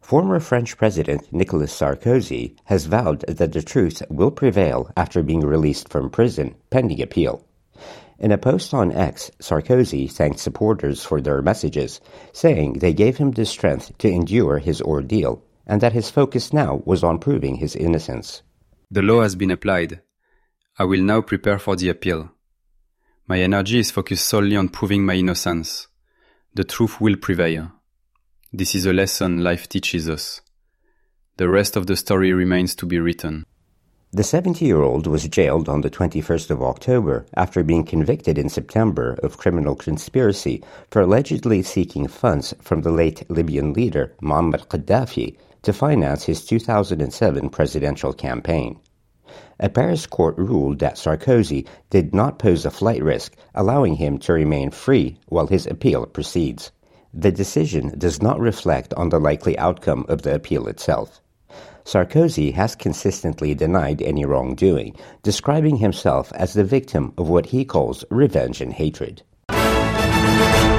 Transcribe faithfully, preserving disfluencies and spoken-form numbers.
Former French President Nicolas Sarkozy has vowed that the truth will prevail after being released from prison, pending appeal. In a post on X, Sarkozy thanked supporters for their messages, saying they gave him the strength to endure his ordeal, and that his focus now was on proving his innocence. The law has been applied. I will now prepare for the appeal. My energy is focused solely on proving my innocence. The truth will prevail. This is a lesson life teaches us. The rest of the story remains to be written. The seventy-year-old was jailed on the twenty-first of October after being convicted in September of criminal conspiracy for allegedly seeking funds from the late Libyan leader Muammar Gaddafi to finance his two thousand seven presidential campaign. A Paris court ruled that Sarkozy did not pose a flight risk, allowing him to remain free while his appeal proceeds. The decision does not reflect on the likely outcome of the appeal itself. Sarkozy has consistently denied any wrongdoing, describing himself as the victim of what he calls revenge and hatred.